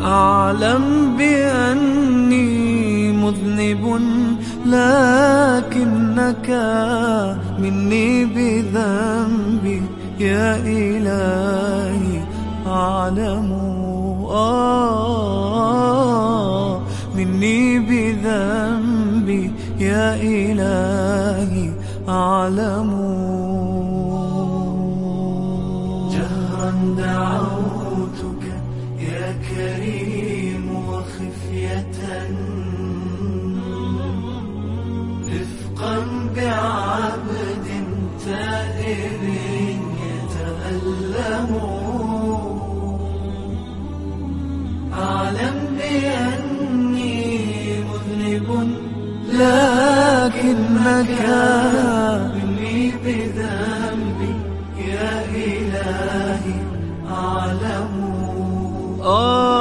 أعلم بأني مذنب لكنك مني بذنبي يا إلهي أعلم. مني بذنبي يا إلهي أعلم. جهرا دعوتك يا كريم وخفية رفقا بعبد تائب يتألم. أعلم بأني مذنب لكنك مني بذنبي يا إلهي أعلم.